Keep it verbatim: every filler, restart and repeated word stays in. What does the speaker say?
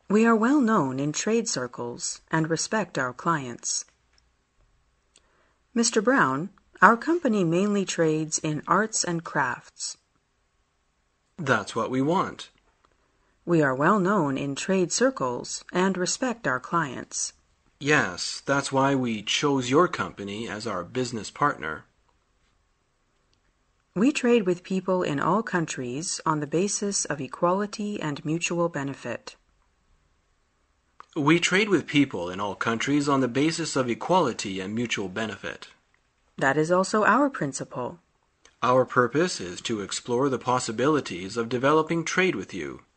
We are well known in trade circles and respect our clients. Mister Brown, our company mainly trades in arts and crafts. That's what we want. We are well known in trade circles and respect our clients. Yes, that's why we chose your company as our business partner. We trade with people in all countries on the basis of equality and mutual benefit. We trade with people in all countries on the basis of equality and mutual benefit. That is also our principle. Our purpose is to explore the possibilities of developing trade with you.